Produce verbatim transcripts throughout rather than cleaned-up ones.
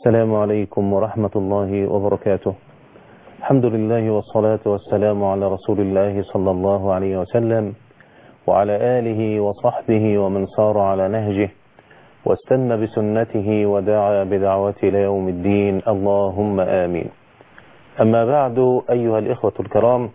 السلام عليكم ورحمة الله وبركاته. الحمد لله والصلاة والسلام على رسول الله صلى الله عليه وسلم وعلى آله وصحبه ومن صار على نهجه واستنى بسنته ودعا بدعوته إلى يوم الدين، اللهم آمين. أما بعد، أيها الإخوة الكرام،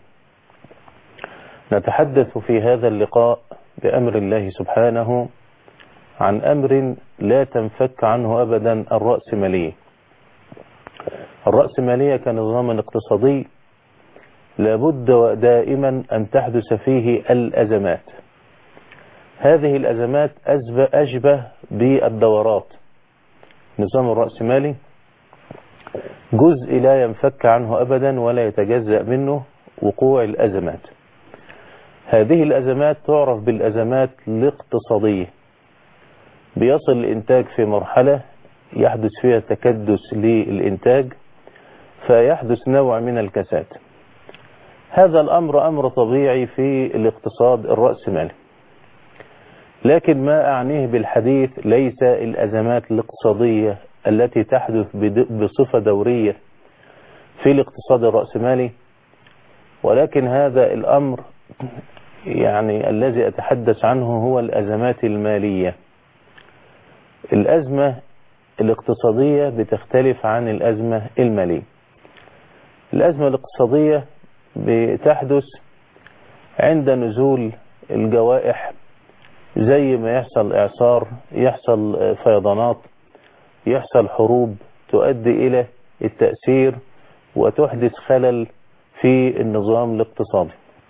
نتحدث في هذا اللقاء بأمر الله سبحانه عن أمر لا تنفك عنه أبدا الرأسمالية. الرأسمالية كنظام اقتصادي لابد ودائما أن تحدث فيه الأزمات. هذه الأزمات أشبه بالدورات. نظام الرأسمالي جزء لا ينفك عنه أبدا ولا يتجزأ منه وقوع الأزمات. هذه الأزمات تعرف بالأزمات الاقتصادية. بيصل الإنتاج في مرحلة يحدث فيها تكدس للإنتاج فيحدث نوع من الكساد. هذا الأمر أمر طبيعي في الاقتصاد الرأسمالي، لكن ما أعنيه بالحديث ليس الأزمات الاقتصادية التي تحدث بصفة دورية في الاقتصاد الرأسمالي، ولكن هذا الأمر يعني الذي أتحدث عنه هو الأزمات المالية. الأزمة الاقتصادية بتختلف عن الأزمة المالية. الأزمة الاقتصادية بتحدث عند نزول الجوائح، زي ما يحصل إعصار، يحصل فيضانات، يحصل حروب تؤدي إلى التأثير وتحدث خلل في النظام الاقتصادي.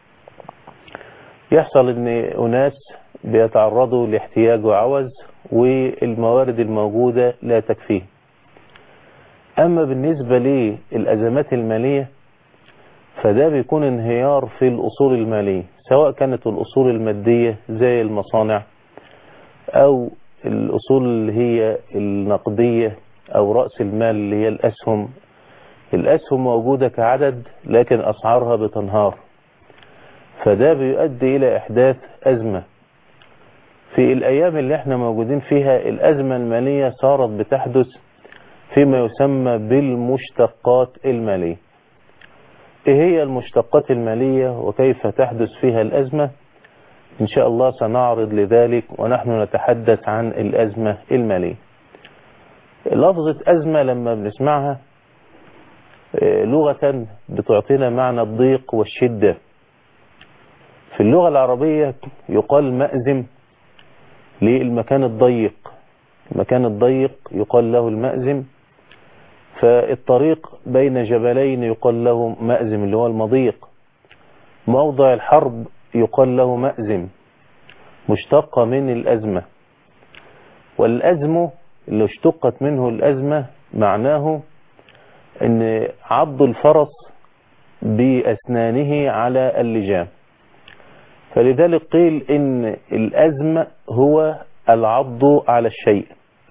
يحصل أن أناس بيتعرضوا لاحتياج وعوز والموارد الموجودة لا تكفيه. أما بالنسبة للأزمات المالية فده بيكون انهيار في الأصول المالية، سواء كانت الأصول المادية زي المصانع أو الأصول اللي هي النقدية أو رأس المال اللي هي الأسهم. الأسهم موجودة كعدد لكن أسعارها بتنهار، فده بيؤدي إلى إحداث أزمة. في الأيام اللي احنا موجودين فيها الأزمة المالية صارت بتحدث فيما يسمى بالمشتقات المالية. ايه هي المشتقات المالية وكيف تحدث فيها الأزمة؟ إن شاء الله سنعرض لذلك ونحن نتحدث عن الأزمة المالية. لفظة أزمة لما بنسمعها لغة بتعطينا معنى الضيق والشدة. في اللغة العربية يقال مأزم للمكان الضيق. المكان الضيق يقال له المأزم. فالطريق بين جبلين يقال له مأزم اللي هو المضيق. موضع الحرب يقال له مأزم، مشتقة من الأزمة. والأزم اللي اشتقت منه الأزمة معناه أن عض الفرس بأسنانه على اللجام. فلذلك قيل إن الأزم هو العض على الشيء.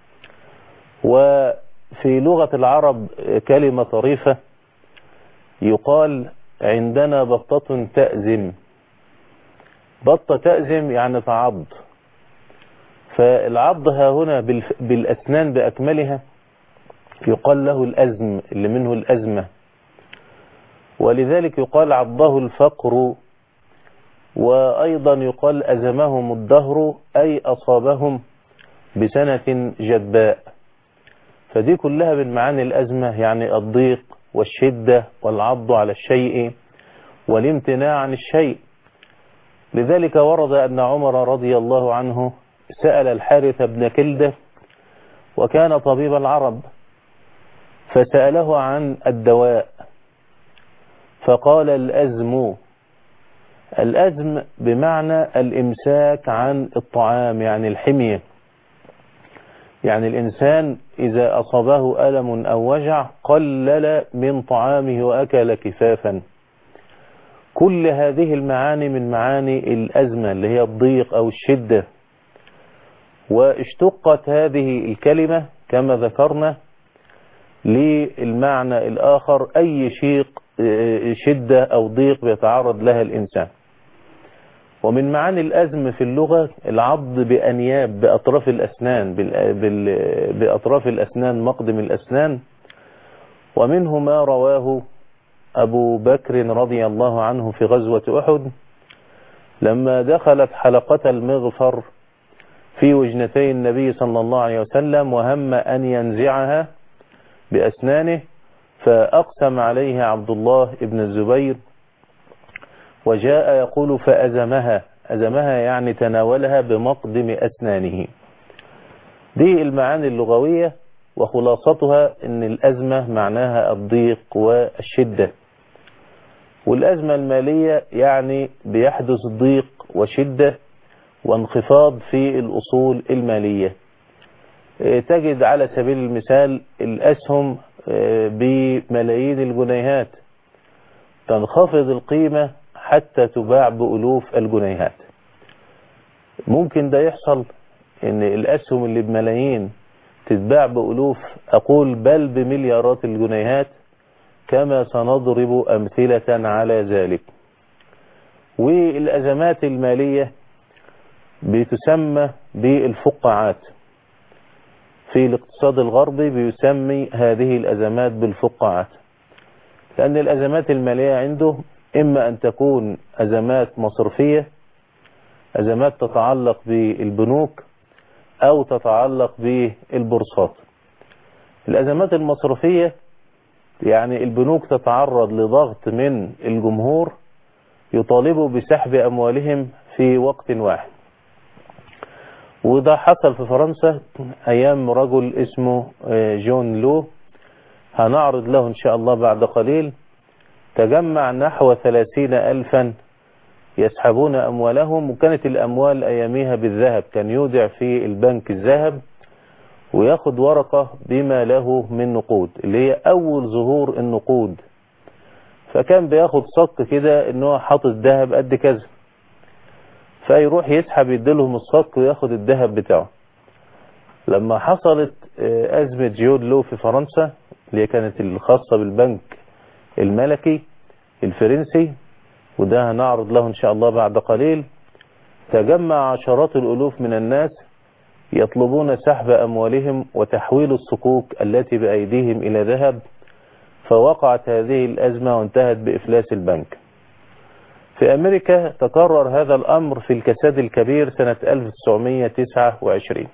وفي لغة العرب كلمة طريفة يقال عندنا بطة تأزم. بطة تأزم يعني تعض. فالعض ها هنا بالأسنان بأكملها يقال له الأزم اللي منه الأزمة. ولذلك يقال عضه الفقر، وأيضا يقال أزمهم الدهر أي أصابهم بسنة جدباء. فدي كلها من معاني الأزمة، يعني الضيق والشدة والعض على الشيء والامتناع عن الشيء. لذلك ورد أن عمر رضي الله عنه سأل الحارث بن كلدة وكان طبيب العرب، فسأله عن الدواء فقال الأزم. الأزم بمعنى الإمساك عن الطعام، يعني الحمية. يعني الإنسان إذا أصابه ألم أو وجع قلل من طعامه وأكل كفافا. كل هذه المعاني من معاني الأزمة اللي هي الضيق أو الشدة. واشتقت هذه الكلمة كما ذكرنا للمعنى الآخر أي شيء شدة أو ضيق بيتعرض لها الإنسان. ومن معاني الأزم في اللغة العض بأنياب بأطراف الأسنان بأطراف الأسنان مقدم الأسنان. ومنه ما رواه أبو بكر رضي الله عنه في غزوة أحد لما دخلت حلقة المغفر في وجنتي النبي صلى الله عليه وسلم وهم أن ينزعها بأسنانه، فأقسم عليه عبد الله بن الزبير وجاء يقول فأزمها، أزمها يعني تناولها بمقدم أسنانه. دي المعاني اللغوية، وخلاصتها أن الأزمة معناها الضيق والشدة، والأزمة المالية يعني بيحدث ضيق وشدة وانخفاض في الأصول المالية. تجد على سبيل المثال الأسهم بملايين الجنيهات تنخفض القيمة حتى تباع بألوف الجنيهات. ممكن ده يحصل ان الأسهم اللي بملايين تتباع بألوف، أقول بل بمليارات الجنيهات، كما سنضرب أمثلة على ذلك. والأزمات المالية بتسمى بالفقاعات، في الاقتصاد الغربي بيسمي هذه الأزمات بالفقاعات، لأن الأزمات المالية عنده إما أن تكون أزمات مصرفية، أزمات تتعلق بالبنوك أو تتعلق بالبورصات. الأزمات المصرفية يعني البنوك تتعرض لضغط من الجمهور يطالبوا بسحب أموالهم في وقت واحد، وده حصل في فرنسا أيام رجل اسمه جون لو، هنعرض له إن شاء الله بعد قليل. تجمع نحو ثلاثين ألفا يسحبون أموالهم، وكانت الأموال أياميها بالذهب، كان يودع في البنك الذهب وياخد ورقة بما له من نقود، اللي هي أول ظهور النقود. فكان بياخد صك كده إنه حاطط ذهب قد كذا، فيروح يسحب يديلهم الصك وياخد الذهب بتاعه. لما حصلت أزمة جيود لو في فرنسا اللي كانت الخاصة بالبنك الملكي الفرنسي، وده هنعرض له إن شاء الله بعد قليل، تجمع عشرات الألوف من الناس يطلبون سحب أموالهم وتحويل الصكوك التي بأيديهم إلى ذهب، فوقعت هذه الأزمة وانتهت بإفلاس البنك. في أمريكا تكرر هذا الأمر في الكساد الكبير سنة ألف وتسعمائة وتسعة وعشرين.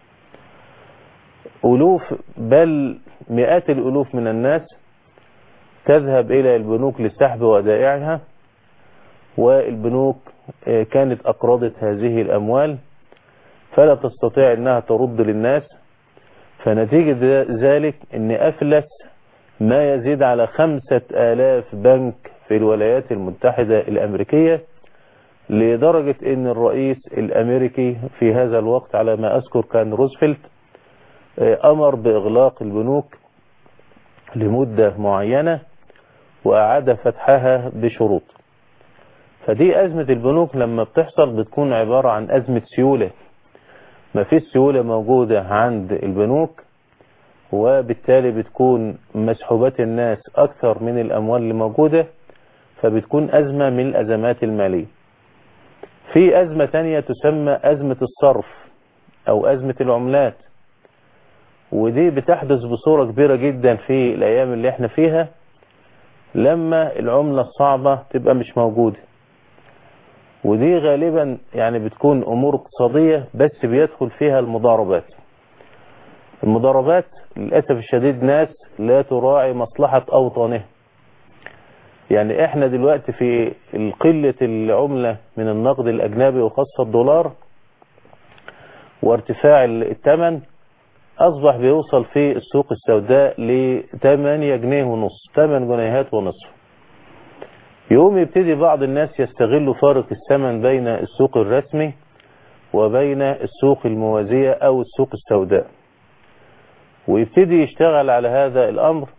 ألوف بل مئات الألوف من الناس تذهب إلى البنوك لسحب ودائعها، والبنوك كانت أقرضت هذه الأموال فلا تستطيع أنها ترد للناس، فنتيجة ذلك أن أفلس ما يزيد على خمسة آلاف بنك في الولايات المتحدة الأمريكية، لدرجة أن الرئيس الأمريكي في هذا الوقت على ما أذكر كان روزفلت أمر بإغلاق البنوك لمدة معينة وأعاد فتحها بشروط. فدي أزمة البنوك لما بتحصل بتكون عبارة عن أزمة سيولة، ما فيش سيولة موجودة عند البنوك، وبالتالي بتكون مسحوبات الناس أكثر من الأموال اللي موجودة، فبتكون أزمة من الأزمات المالية. في أزمة تانية تسمى أزمة الصرف أو أزمة العملات، ودي بتحدث بصورة كبيرة جدا في الأيام اللي احنا فيها، لما العملة الصعبة تبقى مش موجودة. ودي غالبا يعني بتكون أمور اقتصادية بس بيدخل فيها المضاربات. المضاربات للأسف الشديد ناس لا تراعي مصلحة أوطانها. يعني احنا دلوقتي في قلة العملة من النقد الأجنبي وخاصة الدولار وارتفاع الثمن، أصبح بيوصل في السوق السوداء ل ثمانية جنيه ونص، ثمانية جنيهات ونصف. يوم يبتدي بعض الناس يستغلوا فارق الثمن بين السوق الرسمي وبين السوق الموازية أو السوق السوداء، ويبتدي يشتغل على هذا الأمر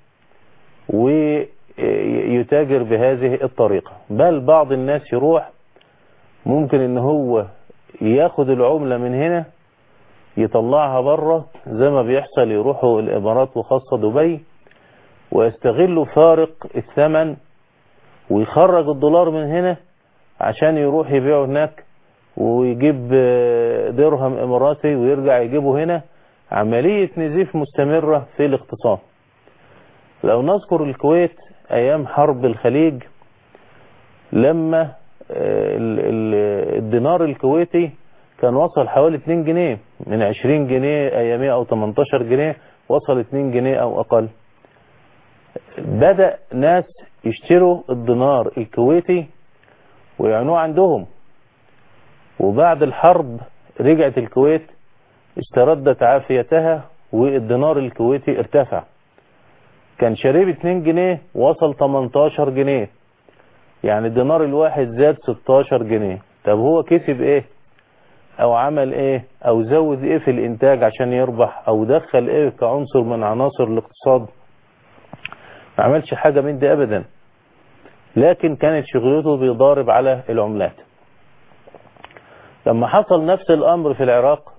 ويتاجر بهذه الطريقة. بل بعض الناس يروح ممكن ان هو ياخد العملة من هنا يطلعها بره، زي ما بيحصل يروحوا الإمارات وخاصة دبي ويستغلوا فارق الثمن ويخرج الدولار من هنا عشان يروح يبيعه هناك ويجيب درهم إماراتي ويرجع يجيبه هنا، عملية نزيف مستمرة في الاقتصاد. لو نذكر الكويت أيام حرب الخليج، لما الدينار الكويتي كان وصل حوالي اتنين جنيه، من عشرين جنيه أيامية أو تمنتاشر جنيه وصل اتنين جنيه أو أقل. بدأ ناس يشتروا الدينار الكويتي ويعنوه عندهم، وبعد الحرب رجعت الكويت استردت عافيتها والدينار الكويتي ارتفع. كان شاريه اتنين جنيه وصل تمنتاشر جنيه، يعني الدينار الواحد زاد ستاشر جنيه. طب هو كسب ايه او عمل ايه او زود ايه في الانتاج عشان يربح، او دخل ايه كعنصر من عناصر الاقتصاد؟ ما عملش حاجة من دي ابدا، لكن كانت شغلته بيضارب على العملات. لما حصل نفس الامر في العراق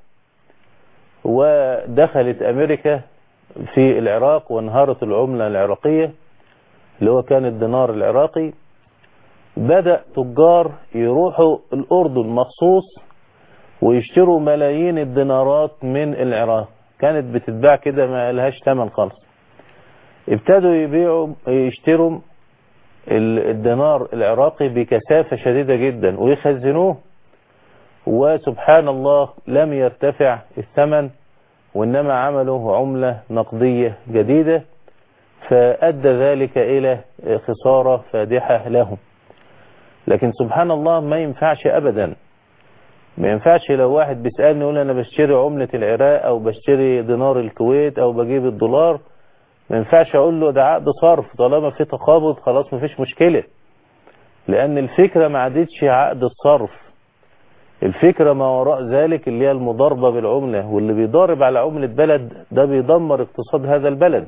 ودخلت امريكا في العراق وانهارت العملة العراقية اللي هو كان الدينار العراقي، بدأ تجار يروحوا الأردن مخصوص ويشتروا ملايين الدينارات من العراق، كانت بتتباع كده ما لهاش ثمن خالص. ابتدوا يبيعوا يشتروا الدينار العراقي بكثافة شديدة جدا ويخزنوه، وسبحان الله لم يرتفع الثمن، وإنما عملوا عملة نقدية جديدة، فأدى ذلك إلى خسارة فادحة لهم. لكن سبحان الله ما ينفعش أبدا، ما ينفعش لو واحد بيسألني يقول أنا بشتري عملة العراق أو بشتري دينار الكويت أو بجيب الدولار، ما ينفعش أقول له ده عقد صرف، طالما في تقابض خلاص ما فيش مشكلة، لأن الفكرة ما عادتش عقد الصرف، الفكرة ما وراء ذلك اللي هي المضاربة بالعملة، واللي بيضارب على عملة بلد ده بيدمر اقتصاد هذا البلد.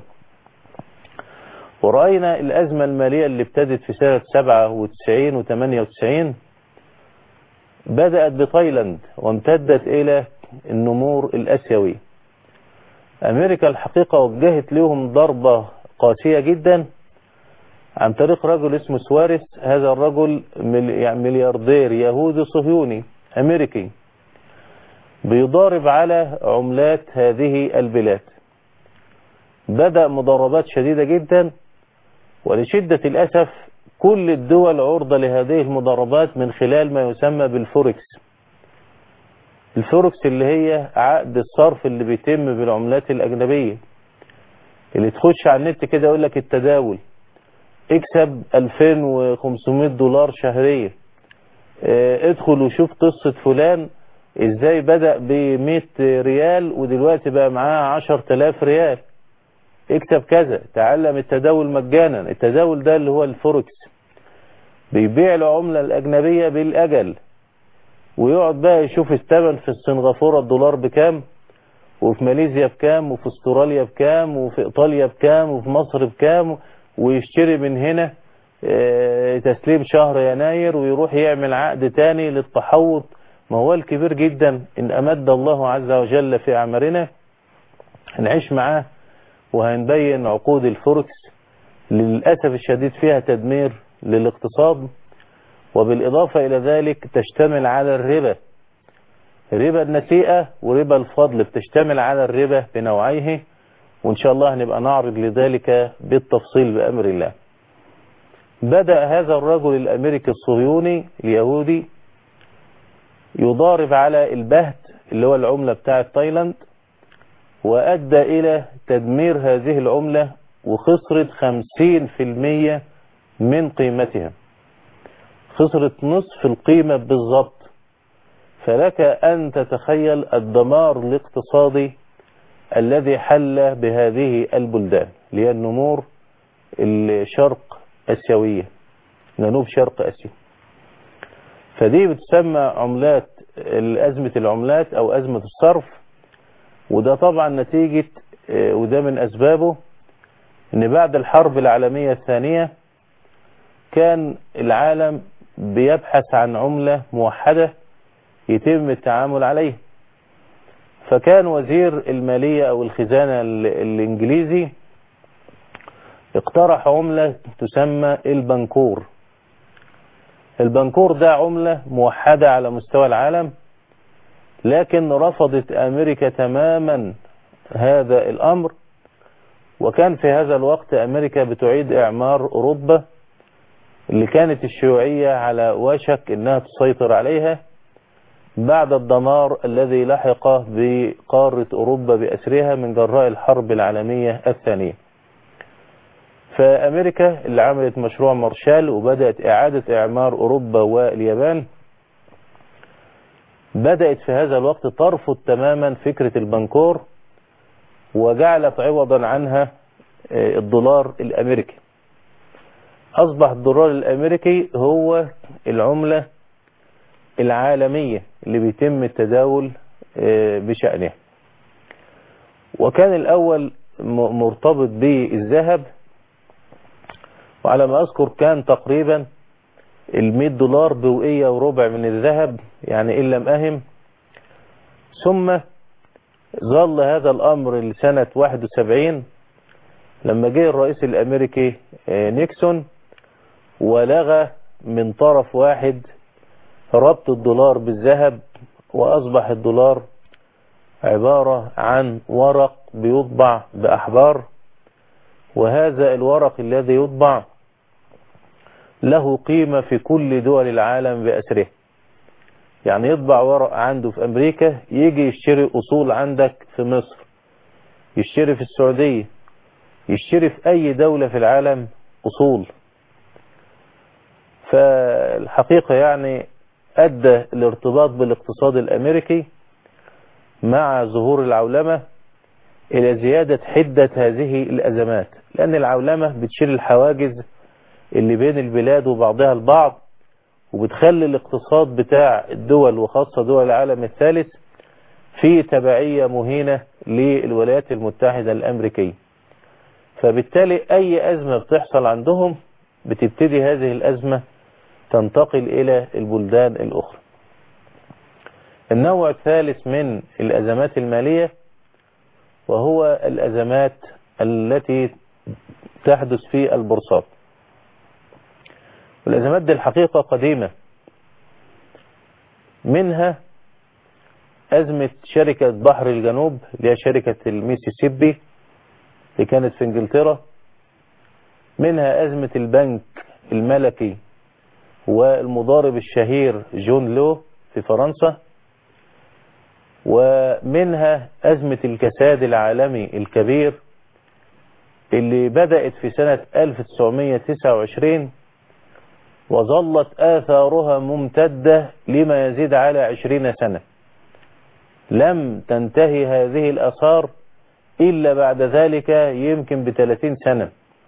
ورأينا الأزمة المالية اللي ابتدت في سنة سبعة وتسعين وثمانية وتسعين بدأت بتايلاند وامتدت إلى النمور الآسيوي. أمريكا الحقيقة وجهت لهم ضربة قاسية جدا عن طريق رجل اسمه سواريس. هذا الرجل ملياردير يهودي صهيوني أمريكي بيضارب على عملات هذه البلاد. بدأ مضاربات شديدة جدا، ولشدة الأسف كل الدول عرضة لهذه المضاربات من خلال ما يسمى بالفوركس. الفوركس اللي هي عقد الصرف اللي بيتم بالعملات الأجنبية، اللي تخش على النت كده يقول لك التداول اكسب ألفين وخمسمائة دولار شهريا، اه ادخل وشوف قصة فلان ازاي بدأ بمئة ريال ودلوقتي بقى معاه عشرة آلاف ريال، اكسب كذا، تعلم التداول مجانا. التداول ده اللي هو الفوركس، بيبيع العملة الأجنبية بالأجل، ويقعد بقى يشوف الثمن في سنغافورة الدولار بكام، وفي ماليزيا بكام، وفي استراليا بكام، وفي إيطاليا بكام، وفي مصر بكام، ويشتري من هنا تسليم شهر يناير ويروح يعمل عقد تاني للتحوط. موال كبير جدا إن أمد الله عز وجل في أعمارنا هنعيش معاه وهنبين عقود الفوركس. للأسف الشديد فيها تدمير للاقتصاد، وبالإضافة إلى ذلك تشتمل على الربا، ربا النسيئة وربا الفضل، بتشتمل على الربا بنوعيه، وإن شاء الله هنبقى نعرض لذلك بالتفصيل بأمر الله. بدأ هذا الرجل الأمريكي الصهيوني اليهودي يضارب على البهت اللي هو العملة بتاعة تايلاند، وأدى إلى تدمير هذه العملة، وخسرت خمسين في المية من قيمتها، خسرت نصف القيمة بالضبط. فلك أن تتخيل الدمار الاقتصادي الذي حل بهذه البلدان اللي هي النمور الشرق أسيوية، جنوب شرق أسيا. فدي بتسمى عملات أزمة العملات أو أزمة الصرف. وده طبعا نتيجة وده من أسبابه ان بعد الحرب العالمية الثانية كان العالم بيبحث عن عملة موحدة يتم التعامل عليها. فكان وزير المالية او الخزانة الانجليزي اقترح عملة تسمى البنكور. البنكور ده عملة موحدة على مستوى العالم، لكن رفضت أمريكا تماما هذا الأمر. وكان في هذا الوقت أمريكا بتعيد إعمار أوروبا اللي كانت الشيوعية على وشك أنها تسيطر عليها بعد الدمار الذي لحق بقارة أوروبا بأسرها من جراء الحرب العالمية الثانية. فأمريكا اللي عملت مشروع مارشال وبدأت إعادة إعمار أوروبا واليابان بدأت في هذا الوقت ترفض تماما فكرة البنكور، وجعلت عوضا عنها الدولار الأمريكي. أصبح الدولار الأمريكي هو العملة العالمية اللي بيتم التداول بشأنها. وكان الأول مرتبط بالذهب، وعلى ما أذكر كان تقريبا المئة دولار بوقية وربع من الذهب، يعني إن لم أهم. ثم ظل هذا الأمر لسنة واحد وسبعين لما جاء الرئيس الأمريكي نيكسون ولغى من طرف واحد ربط الدولار بالذهب، وأصبح الدولار عبارة عن ورق بيطبع بأحبار، وهذا الورق الذي يطبع له قيمة في كل دول العالم بأسره. يعني يطبع ورق عنده في أمريكا يجي يشتري أصول عندك في مصر، يشتري في السعودية، يشتري في أي دولة في العالم أصول. فالحقيقة يعني أدى الارتباط بالاقتصاد الأمريكي مع ظهور العولمة إلى زيادة حدة هذه الأزمات، لأن العولمة بتشيل الحواجز اللي بين البلاد وبعضها البعض، وبتخلي الاقتصاد بتاع الدول وخاصة دول العالم الثالث في تبعية مهينة للولايات المتحدة الأمريكية. فبالتالي أي أزمة بتحصل عندهم بتبتدي هذه الأزمة تنتقل إلى البلدان الأخرى. النوع الثالث من الأزمات المالية وهو الأزمات التي تحدث في البورصات. والأزمات دي الحقيقة قديمة، منها أزمة شركة بحر الجنوب اللي هي شركة الميسيسيبي اللي كانت في انجلترا، منها أزمة البنك الملكي والمضارب الشهير جون لو في فرنسا، ومنها أزمة الكساد العالمي الكبير اللي بدأت في سنة ألف وتسعمئة وتسعة وعشرين وظلت آثارها ممتدة لما يزيد على عشرين سنة. لم تنتهي هذه الآثار إلا بعد ذلك يمكن بثلاثين سنة.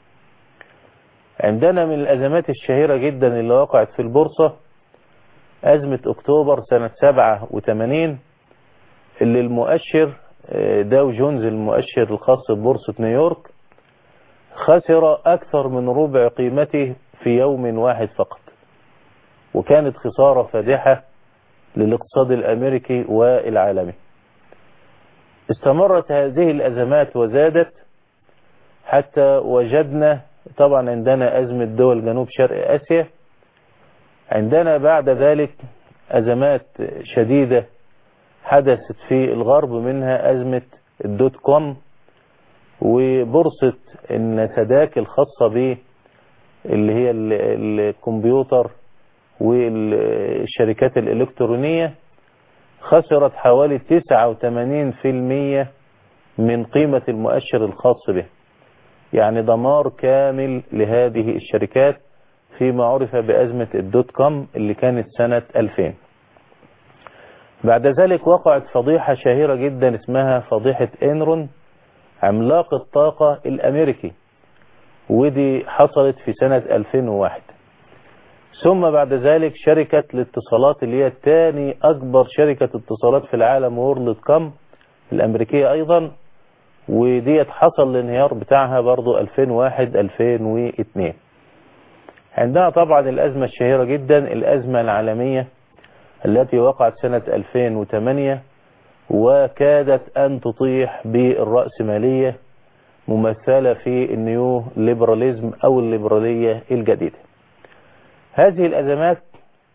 عندنا من الأزمات الشهيرة جدا اللي وقعت في البورصة أزمة أكتوبر سنة سبعة وثمانين اللي المؤشر داو جونز المؤشر الخاص ببورصة نيويورك خسر أكثر من ربع قيمته في يوم واحد فقط، وكانت خسارة فادحة للاقتصاد الأمريكي والعالمي. استمرت هذه الأزمات وزادت حتى وجدنا طبعا عندنا أزمة دول جنوب شرق آسيا، عندنا بعد ذلك أزمات شديدة حدثت في الغرب، منها أزمة الدوت كوم وبورصة النسداك الخاصة به اللي هي الكمبيوتر والشركات الإلكترونية، خسرت حوالي تسعة وثمانين بالمئة من قيمة المؤشر الخاص به، يعني دمار كامل لهذه الشركات فيما عرف بأزمة الدوت كوم اللي كانت سنة ألفين. بعد ذلك وقعت فضيحة شهيرة جدا اسمها فضيحة إنرون عملاق الطاقة الأمريكي، ودي حصلت في سنة ألفين وواحد. ثم بعد ذلك شركة الاتصالات اللي هي تاني أكبر شركة اتصالات في العالم وورلد كوم الأمريكية أيضا، وديت حصل الانهيار بتاعها برضو ألفين وواحد ألفين واثنين. عندنا طبعا الأزمة الشهيرة جدا الأزمة العالمية التي وقعت سنة ألفين وثمانية وكادت أن تطيح بالرأسمالية ممثلة في النيو ليبراليزم أو الليبرالية الجديدة. هذه الأزمات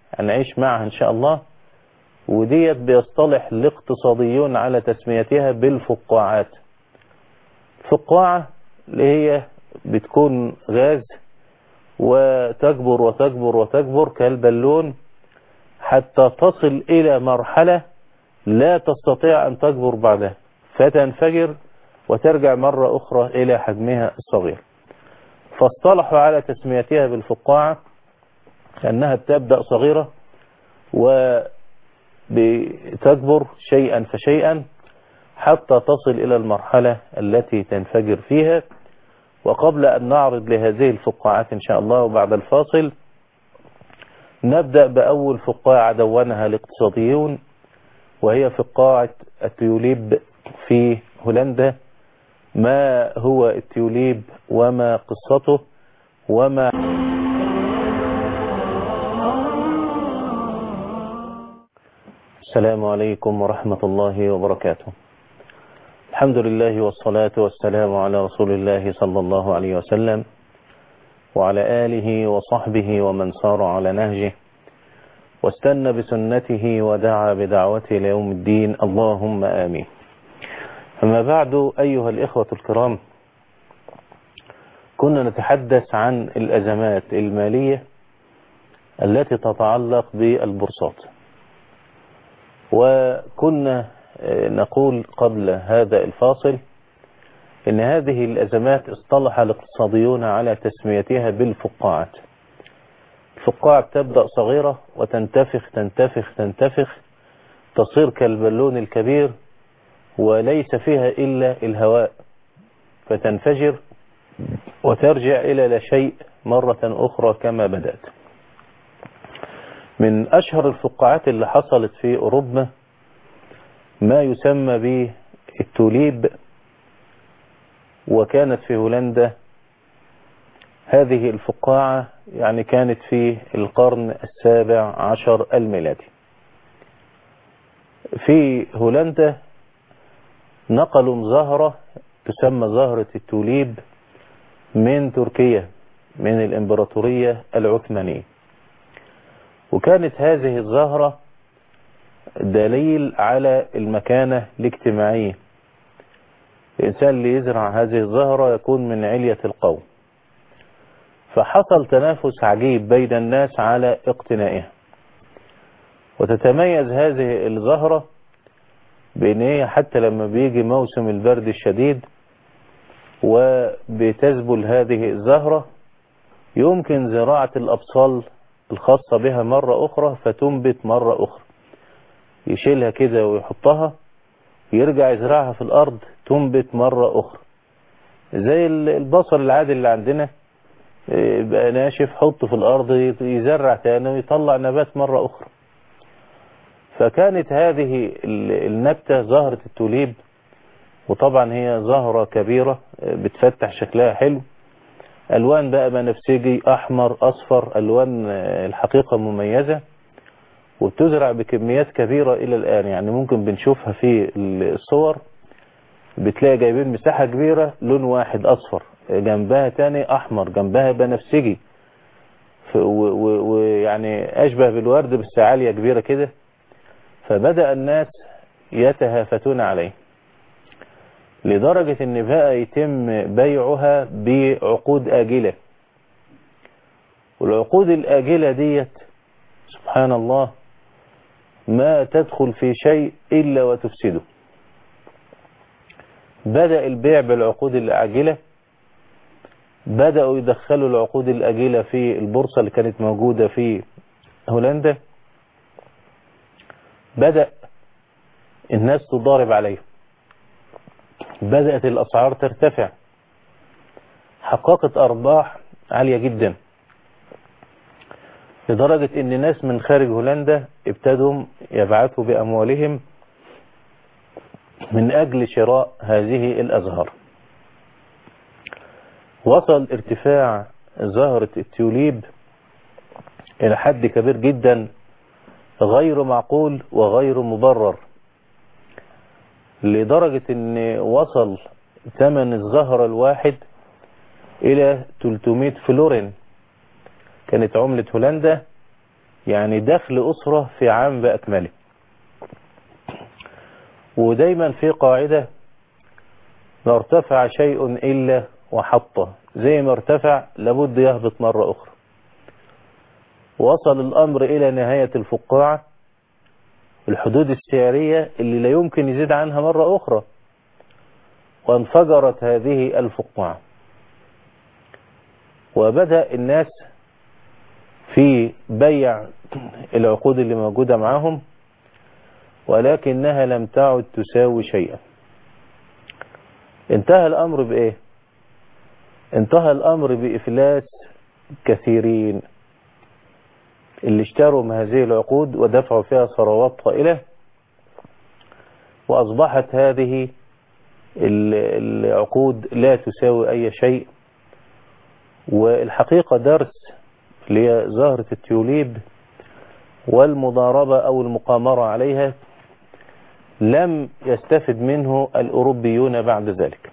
هنعيش معها إن شاء الله. وديت بيصطلح الاقتصاديون على تسميتها بالفقاعات. فقاعة اللي هي بتكون غاز وتكبر وتكبر وتكبر كالبالون حتى تصل إلى مرحلة لا تستطيع أن تكبر بعدها فتنفجر وترجع مرة أخرى إلى حجمها الصغير. فاصطلحوا على تسميتها بالفقاعة لأنها بتبدأ صغيرة وبتكبر شيئا فشيئا حتى تصل إلى المرحلة التي تنفجر فيها. وقبل أن نعرض لهذه الفقاعات إن شاء الله وبعد الفاصل نبدأ بأول فقاعة دونها الاقتصاديون، وهي فقاعة التيوليب في هولندا. ما هو التيوليب وما قصته وما السلام عليكم ورحمة الله وبركاته. الحمد لله والصلاة والسلام على رسول الله صلى الله عليه وسلم وعلى آله وصحبه ومن سار على نهجه واستنى بسنته ودعا بدعوته ليوم الدين، اللهم آمين. أما بعد أيها الإخوة الكرام، كنا نتحدث عن الأزمات المالية التي تتعلق بالبورصات، وكنا نقول قبل هذا الفاصل إن هذه الأزمات اصطلح الاقتصاديون على تسميتها بالفقاعات. الفقاعة تبدأ صغيرة وتنتفخ تنتفخ تنتفخ تصير كالبالون الكبير وليس فيها إلا الهواء فتنفجر وترجع إلى لا شيء مرة أخرى كما بدأت. من أشهر الفقاعات اللي حصلت في أوروبا ما يسمى بالتوليب، وكانت في هولندا. هذه الفقاعة يعني كانت في القرن السابع عشر الميلادي. في هولندا نقلوا زهرة تسمى زهرة التوليب من تركيا من الإمبراطورية العثمانية، وكانت هذه الزهرة دليل على المكانة الاجتماعية. الإنسان اللي يزرع هذه الزهرة يكون من علية القوم، فحصل تنافس عجيب بين الناس على اقتنائها. وتتميز هذه الزهرة بأن هي حتى لما بيجي موسم البرد الشديد وبتذبل هذه الزهرة يمكن زراعة الأبصال الخاصة بها مرة أخرى فتنبت مرة أخرى. يشيلها كده ويحطها يرجع يزرعها في الأرض تنبت مرة أخرى، زي البصل العادي اللي عندنا يبقى ناشف حطه في الأرض يزرع تاني ويطلع نبات مرة أخرى. فكانت هذه النبتة زهرة التوليب، وطبعا هي زهرة كبيرة بتفتح شكلها حلو، ألوان بقى بنفسجي أحمر أصفر، ألوان الحقيقة مميزة، وبتزرع بكميات كبيرة إلى الآن. يعني ممكن بنشوفها في الصور بتلاقي جايبين مساحة كبيرة لون واحد أصفر، جنبها تاني أحمر، جنبها بنفسجي، ويعني أشبه بالورد بس عالية كبيرة كده. فبدأ الناس يتهافتون عليه لدرجة ان بقى يتم بيعها بعقود آجلة. والعقود الآجلة ديت سبحان الله ما تدخل في شيء إلا وتفسده. بدأ البيع بالعقود الآجلة، بدأوا يدخلوا العقود الآجلة في البورصة اللي كانت موجودة في هولندا، بدأ الناس تضارب عليه، بدأت الأسعار ترتفع، حققت أرباح عالية جدا لدرجة ان ناس من خارج هولندا ابتدوا يبعثوا بأموالهم من أجل شراء هذه الأزهار. وصل ارتفاع زهرة التيوليب إلى حد كبير جدا غير معقول وغير مبرر، لدرجة ان وصل ثمن الزهرة الواحد إلى ثلاثمائة فلورين، كانت عملة هولندا يعني دخل أسرة في عام بأكمله. ودايما في قاعدة: ما ارتفع شيء إلا وحطه، زي ما ارتفع لابد يهبط مرة أخرى. وصل الأمر إلى نهاية الفقاعة، الحدود السعرية اللي لا يمكن يزيد عنها مرة أخرى، وانفجرت هذه الفقاعة. وبدأ الناس في بيع العقود اللي موجودة معهم، ولكنها لم تعد تساوي شيئا. انتهى الأمر بإيه؟ انتهى الأمر بإفلاس كثيرين اللي اشتروا من هذه العقود ودفعوا فيها ثروات طائلة، وأصبحت هذه العقود لا تساوي أي شيء. والحقيقة درس لزهرة التيوليب والمضاربة أو المقامرة عليها لم يستفد منه الأوروبيون بعد ذلك.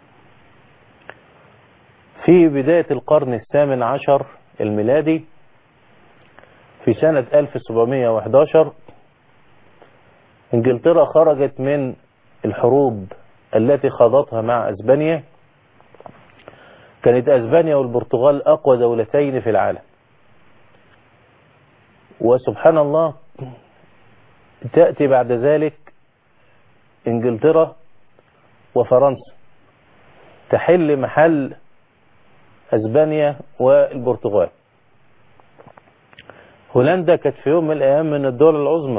في بداية القرن الثامن عشر الميلادي، في سنة ألف وسبعمائة وأحد عشر، انجلترا خرجت من الحروب التي خاضتها مع أسبانيا. كانت أسبانيا والبرتغال أقوى دولتين في العالم، وسبحان الله تأتي بعد ذلك انجلترا وفرنسا تحل محل أسبانيا والبرتغال. هولندا كانت في يوم من الأيام من الدول العظمى،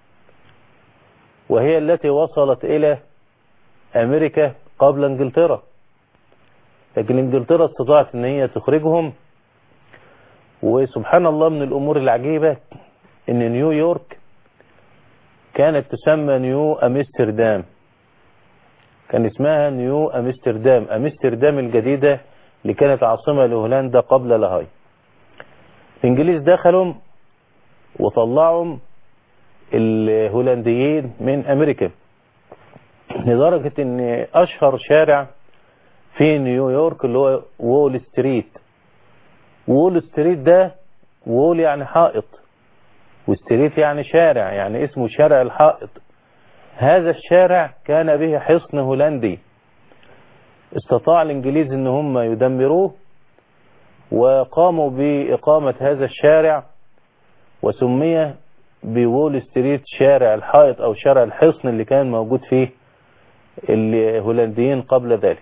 وهي التي وصلت إلى أمريكا قبل انجلترا، لكن انجلترا استطاعت ان هي تخرجهم. وسبحان الله من الأمور العجيبة ان نيويورك كانت تسمى نيو أمستردام، كان اسمها نيو أمستردام، أمستردام الجديدة اللي كانت عاصمة لهولندا قبل لاهاي. الإنجليز دخلوا وطلعوا الهولنديين من أمريكا، لدرجة ان أشهر شارع في نيويورك اللي هو وول ستريت. وول ستريت ده، وول يعني حائط، وستريت يعني شارع، يعني اسمه شارع الحائط. هذا الشارع كان به حصن هولندي، استطاع الإنجليز ان هم يدمروه، وقاموا بإقامة هذا الشارع، وسمي بوول ستريت شارع الحائط أو شارع الحصن اللي كان موجود فيه الهولنديين قبل ذلك.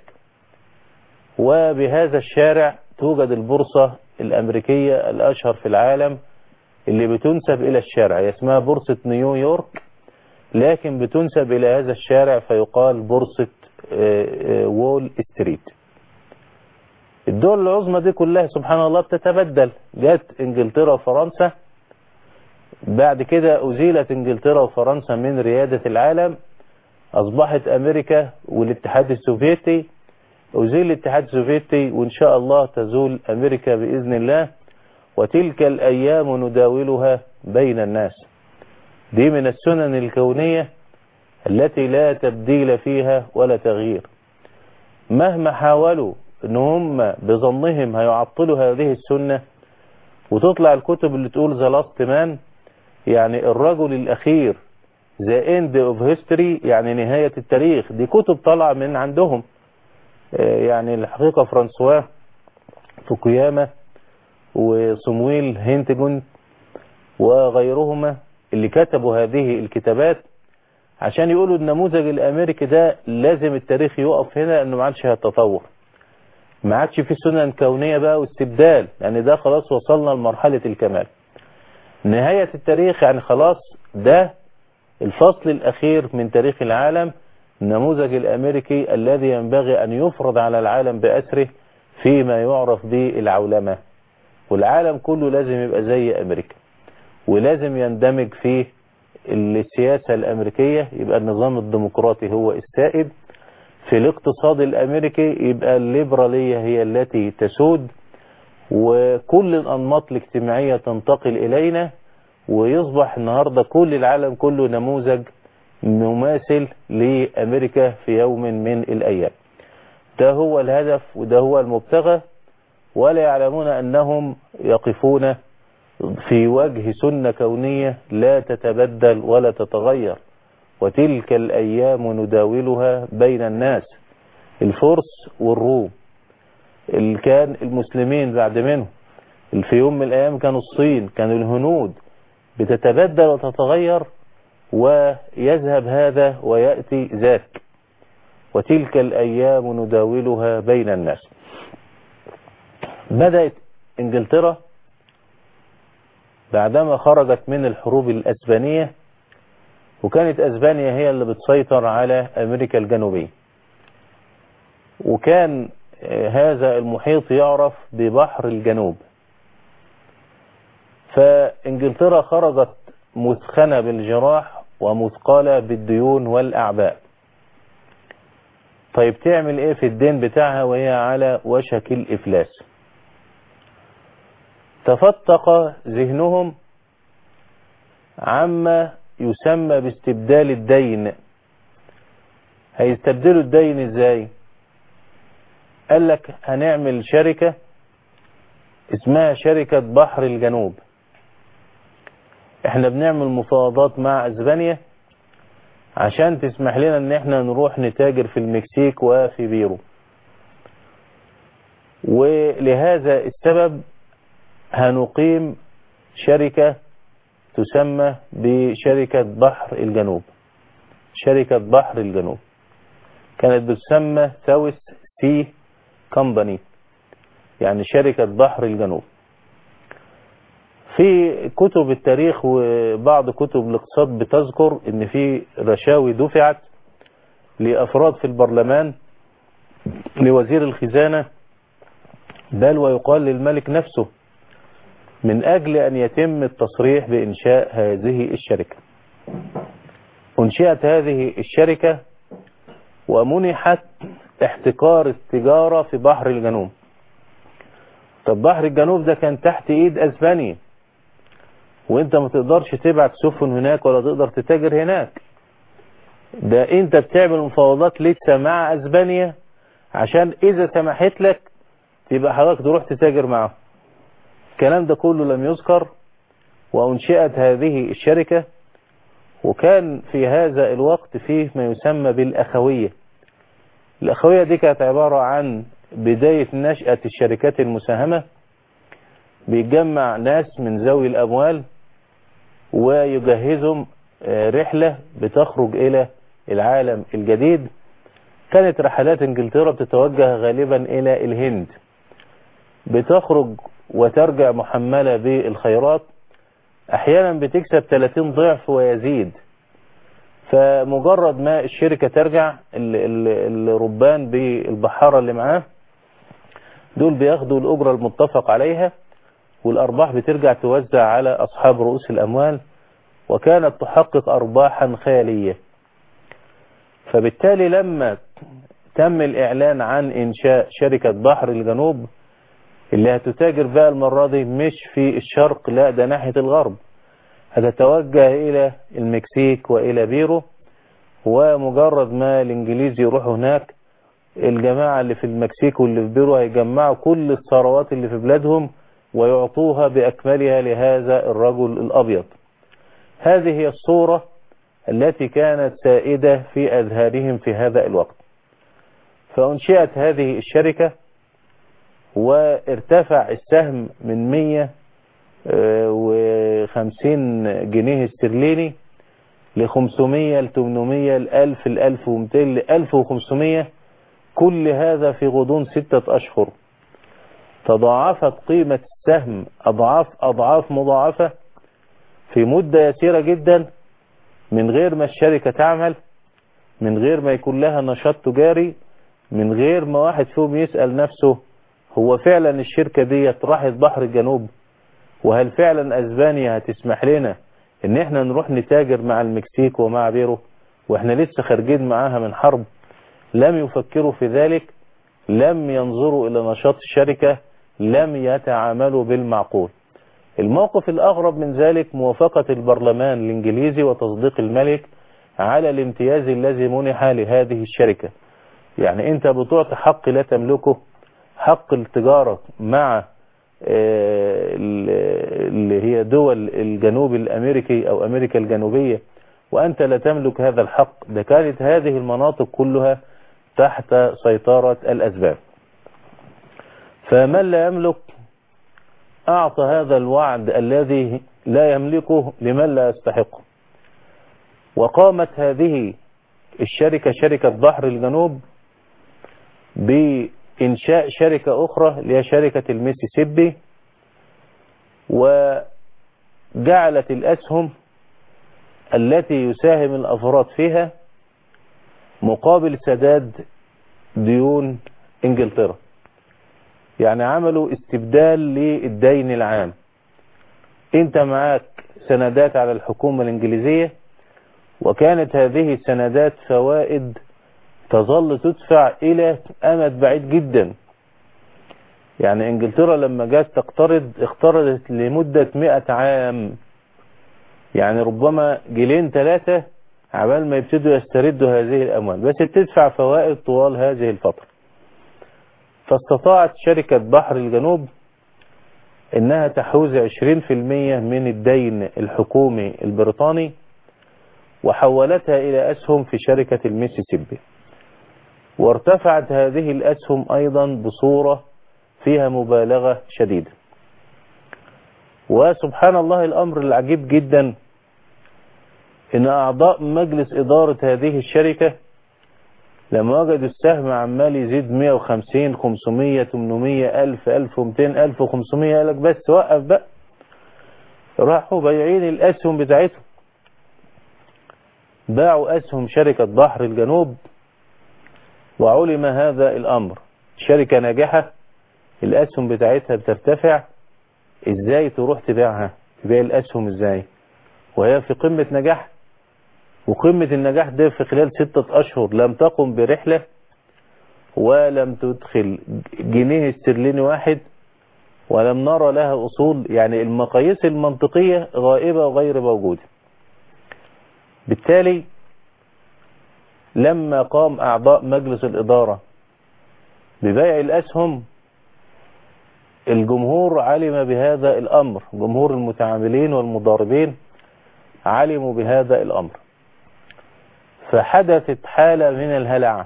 وبهذا الشارع توجد البورصة الأمريكية الأشهر في العالم اللي بتنسب إلى الشارع، اسمها بورصة نيويورك، لكن بتنسب إلى هذا الشارع فيقال بورصة وول ستريت. الدول العظمى دي كلها سبحان الله بتتبدل. جت انجلترا وفرنسا، بعد كده أزيلت انجلترا وفرنسا من ريادة العالم، أصبحت أمريكا والاتحاد السوفيتي. أزيل الاتحاد السوفيتي وإن شاء الله تزول أمريكا بإذن الله، وتلك الأيام نداولها بين الناس. دي من السنن الكونية التي لا تبديل فيها ولا تغيير. مهما حاولوا ان هم بظنهم هيعطلوا هذه السنة، وتطلع الكتب اللي تقول ذا لاست مان، يعني الرجل الأخير، ذا اند اوف هيستوري، يعني نهاية التاريخ. دي كتب طالعة من عندهم، يعني الحقيقة فرانسوا فوكوياما وصمويل هينتجون وغيرهما اللي كتبوا هذه الكتابات عشان يقولوا النموذج الأمريكي ده لازم التاريخ يقف هنا، لأنه ما عادش هيتطور، ما عادش في سنن كونية بقى واستبدال، يعني ده خلاص وصلنا لمرحلة الكمال. نهاية التاريخ يعني خلاص ده الفصل الأخير من تاريخ العالم، النموذج الأمريكي الذي ينبغي أن يفرض على العالم بأسره فيما يعرف بالعولمة، والعالم كله لازم يبقى زي أمريكا، ولازم يندمج فيه السياسة الأمريكية، يبقى النظام الديمقراطي هو السائد. في الاقتصاد الأمريكي يبقى الليبرالية هي التي تسود، وكل الأنماط الاجتماعية تنتقل إلينا، ويصبح النهاردة كل العالم كله نموذج مماثل لأمريكا في يوم من الأيام. ده هو الهدف وده هو المبتغى، ولا يعلمون أنهم يقفون في وجه سنة كونية لا تتبدل ولا تتغير، وتلك الأيام نداولها بين الناس. الفرس والروم اللي كان المسلمين بعد منه، في يوم من الأيام كانوا الصين، كانوا الهنود، بتتبدل وتتغير، ويذهب هذا ويأتي ذاك، وتلك الأيام نداولها بين الناس. بدأت إنجلترا بعدما خرجت من الحروب الأسبانية، وكانت أسبانيا هي اللي بتسيطر على أمريكا الجنوبية، وكان هذا المحيط يعرف ببحر الجنوب. فإنجلترا خرجت مثخنة بالجراح ومثقلة بالديون والأعباء. طيب تعمل ايه في الدين بتاعها وهي على وشك الإفلاس؟ تفتق ذهنهم عما يسمى باستبدال الدين. هيستبدلوا الدين ازاي؟ قال لك هنعمل شركة اسمها شركة بحر الجنوب. احنا بنعمل مفاوضات مع اسبانيا عشان تسمح لنا ان احنا نروح نتاجر في المكسيك وفي بيرو، ولهذا السبب هنقيم شركة تسمى بشركة بحر الجنوب. شركة بحر الجنوب كانت بتسمى ساوث سي كومباني، يعني شركة بحر الجنوب. في كتب التاريخ وبعض كتب الاقتصاد بتذكر ان في رشاوي دفعت لأفراد في البرلمان، لوزير الخزانة، بل ويقال للملك نفسه، من أجل أن يتم التصريح بإنشاء هذه الشركة. أنشئت هذه الشركة ومنحت احتكار التجارة في بحر الجنوب. طب بحر الجنوب ده كان تحت ايد اسبانيا، وانت ما تقدرش تبعت سفن هناك ولا تقدر تتاجر هناك. ده انت بتعمل مفاوضات لسه مع اسبانيا عشان اذا سمحت لك تبقى حضرتك تروح تتاجر معه. الكلام ده كله لم يذكر، وانشئت هذه الشركة، وكان في هذا الوقت فيه ما يسمى بالأخوية. الأخوية دي كانت عبارة عن بداية نشأة الشركات المساهمة. بيجمع ناس من ذوي الأموال ويجهزهم رحلة بتخرج إلى العالم الجديد. كانت رحلات انجلترا بتتوجه غالبا إلى الهند، بتخرج وترجع محملة بالخيرات، أحيانا بتكسب ثلاثين ضعف ويزيد. فمجرد ما الشركة ترجع، الربان بالبحارة اللي معاه دول بياخدوا الأجرة المتفق عليها، والأرباح بترجع توزع على أصحاب رؤوس الأموال، وكانت تحقق أرباحا خيالية. فبالتالي لما تم الإعلان عن إنشاء شركة بحر الجنوب اللي هتتاجر بقى المرة دي مش في الشرق، لا ده ناحية الغرب، هتتوجه إلى المكسيك وإلى بيرو. ومجرد ما الإنجليز يروحوا هناك، الجماعة اللي في المكسيك واللي في بيرو هيجمعوا كل الثروات اللي في بلادهم ويعطوها بأكملها لهذا الرجل الأبيض. هذه هي الصورة التي كانت سائدة في أذهانهم في هذا الوقت. فأنشئت هذه الشركة، وارتفع السهم من مية وخمسين جنيه استرليني ل خمسمية ل ثمانمية ل ألف ل ألف ومئتين ل ألف وخمسمية، كل هذا في غضون ستة أشهر. تضاعفت قيمة السهم أضعاف أضعاف مضاعفة في مدة يسيرة جدا، من غير ما الشركة تعمل، من غير ما يكون لها نشاط تجاري، من غير ما واحد فيهم يسأل نفسه هو فعلا الشركة دي راحت بحر الجنوب، وهل فعلا اسبانيا هتسمح لنا ان احنا نروح نتاجر مع المكسيك ومع بيرو واحنا لسه خارجين معاها من حرب. لم يفكروا في ذلك، لم ينظروا الى نشاط الشركة، لم يتعاملوا بالمعقول. الموقف الاغرب من ذلك موافقة البرلمان الانجليزي وتصديق الملك على الامتياز الذي منح لهذه الشركة. يعني انت بتعطي حق لا تملكه، حق التجارة مع اللي هي دول الجنوب الأمريكي أو أمريكا الجنوبية، وأنت لا تملك هذا الحق. ده كانت هذه المناطق كلها تحت سيطرة الأسباب. فمن لا يملك أعطى هذا الوعد الذي لا يملكه لمن لا يستحقه. وقامت هذه الشركة، شركة بحر الجنوب، بإنشاء شركة أخرى اللي هي شركة الميسيسيبي، وجعلت الأسهم التي يساهم الأفراد فيها مقابل سداد ديون إنجلترا. يعني عملوا استبدال للدين العام. انت معاك سندات على الحكومة الإنجليزية، وكانت هذه السندات فوائد تظل تدفع إلى أمد بعيد جدا. يعني إنجلترا لما جات تقترض اقترضت لمدة مئة عام، يعني ربما جيلين ثلاثة عبال ما يبتدوا يستردوا هذه الأموال، بس بتدفع فوائد طوال هذه الفترة. فاستطاعت شركة بحر الجنوب انها تحوز عشرين في المية من الدين الحكومي البريطاني، وحولتها الى اسهم في شركة الميسيسيبي. وارتفعت هذه الاسهم ايضا بصورة فيها مبالغة شديدة. وسبحان الله الامر العجيب جدا ان اعضاء مجلس ادارة هذه الشركة لما وجدوا السهم عمال يزيد مئة وخمسين خمسمية ثمانمية ألف ألف ومئتين ألف وخمسمية، قالك بس وقف بقى، راحوا بايعين الأسهم بتاعتهم. باعوا أسهم شركة بحر الجنوب، وعلم هذا الأمر. شركة ناجحة الأسهم بتاعتها بترتفع، ازاي تروح تبيعها؟ تبيع الأسهم ازاي وهي في قمة نجاح؟ وقمة النجاح ده في خلال ستة أشهر لم تقم برحلة ولم تدخل جنيه استرليني واحد، ولم نرى لها أصول. يعني المقاييس المنطقية غائبة وغير موجودة. بالتالي لما قام أعضاء مجلس الإدارة ببيع الأسهم، الجمهور علم بهذا الأمر، جمهور المتعاملين والمضاربين علموا بهذا الأمر، فحدثت حالة من الهلع.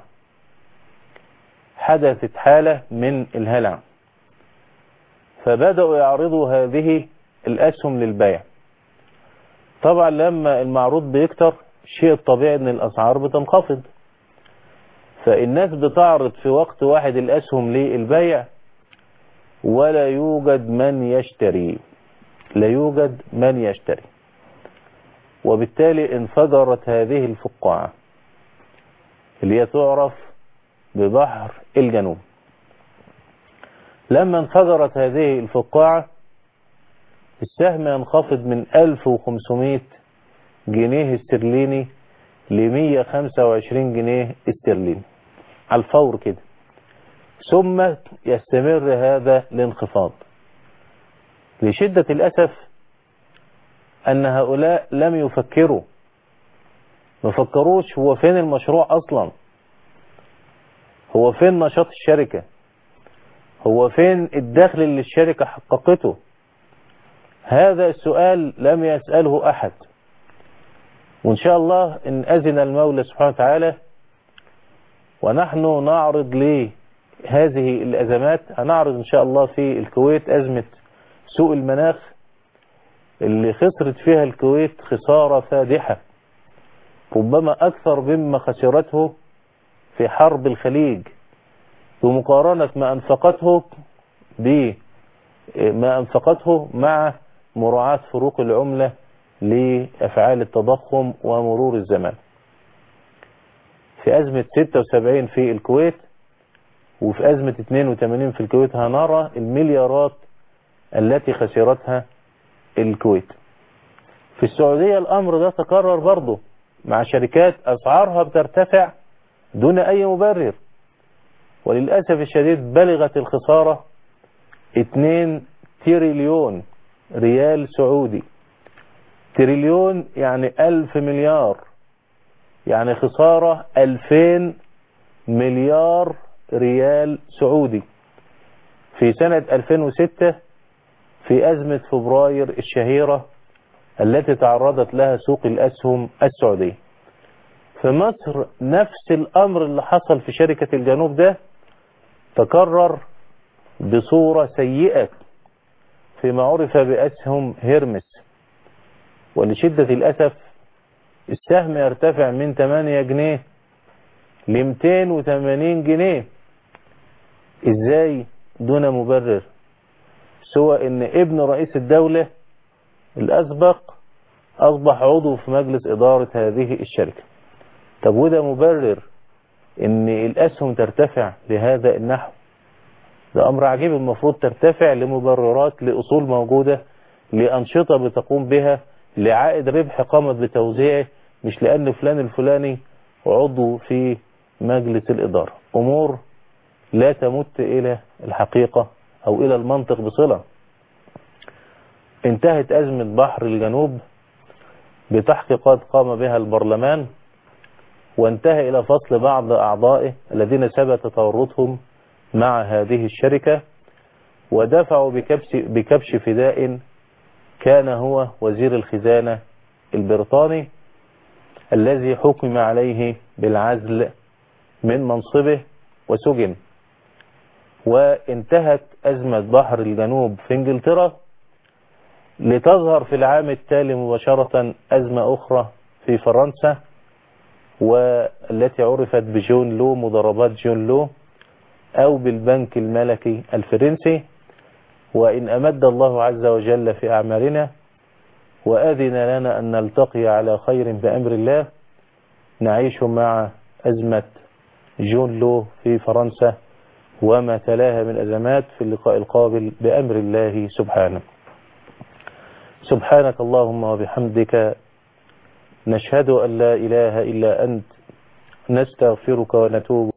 حدثت حالة من الهلع فبدأوا يعرضوا هذه الأسهم للبيع. طبعا لما المعروض بيكتر، الشيء الطبيعي ان الأسعار بتنخفض، فالناس بتعرض في وقت واحد الأسهم للبيع ولا يوجد من يشتري، لا يوجد من يشتري. وبالتالي انفجرت هذه الفقاعة اللي هي تعرف ببحر الجنوب. لما انفجرت هذه الفقاعة، السهم ينخفض من ألف وخمسمائة جنيه استرليني ل مئة وخمسة وعشرين جنيه استرليني على الفور كده، ثم يستمر هذا الانخفاض. لشدة الأسف أن هؤلاء لم يفكروا، ما فكروش هو فين المشروع أصلا، هو فين نشاط الشركة، هو فين الدخل اللي الشركة حققته. هذا السؤال لم يسأله أحد. وإن شاء الله إن أذن المولى سبحانه وتعالى ونحن نعرض لهذه الأزمات، هنعرض إن شاء الله في الكويت أزمة سوء المناخ اللي خسرت فيها الكويت خسارة فادحة، ربما أكثر مما خسرته في حرب الخليج، بمقارنة ما أنفقته بما أنفقته مع مراعاة فروق العملة لأفعال التضخم ومرور الزمان. في أزمة ستة وسبعين في الكويت وفي أزمة اثنين وثمانين في الكويت هنرى المليارات التي خسرتها الكويت. في السعودية الأمر ده تكرر برضه مع شركات أسعارها بترتفع دون أي مبرر، وللأسف الشديد بلغت الخسارة اثنين تريليون ريال سعودي. تريليون يعني ألف مليار، يعني خسارة ألفين مليار ريال سعودي. في سنة ألفين وستة في أزمة فبراير الشهيرة التي تعرضت لها سوق الأسهم السعودية. في مصر نفس الأمر اللي حصل في شركة الجنوب ده تكرر بصورة سيئة فيما عرف بأسهم هيرمس، ولشدة الأسف السهم يرتفع من ثمانية جنيه ل مئتين وثمانين جنيه. ازاي؟ دون مبرر، سوى ان ابن رئيس الدولة الأسبق أصبح عضو في مجلس إدارة هذه الشركة. طب وده مبرر ان الأسهم ترتفع بهذا النحو؟ ده أمر عجيب. المفروض ترتفع لمبررات، لأصول موجودة، لأنشطة بتقوم بها، لعائد ربح قامت بتوزيعه، مش لأن فلان الفلاني عضو في مجلس الإدارة. أمور لا تمت إلى الحقيقة أو إلى المنطق بصلة. انتهت أزمة بحر الجنوب بتحقيقات قام بها البرلمان، وانتهى إلى فصل بعض أعضائه الذين ثبت تورطهم مع هذه الشركة، ودفعوا بكبش, بكبش فداء كان هو وزير الخزانة البريطاني الذي حكم عليه بالعزل من منصبه وسجن. وانتهت أزمة بحر الجنوب في انجلترا، لتظهر في العام التالي مباشرة أزمة أخرى في فرنسا، والتي عرفت بجون لو، مضاربات جون لو، أو بالبنك الملكي الفرنسي. وإن أمد الله عز وجل في أعمالنا وأذن لنا أن نلتقي على خير بأمر الله، نعيش مع أزمة جون لو في فرنسا وما تلاها من أزمات في اللقاء القابل بأمر الله سبحانه. سبحانك اللهم وبحمدك، نشهد أن لا إله إلا أنت، نستغفرك ونتوب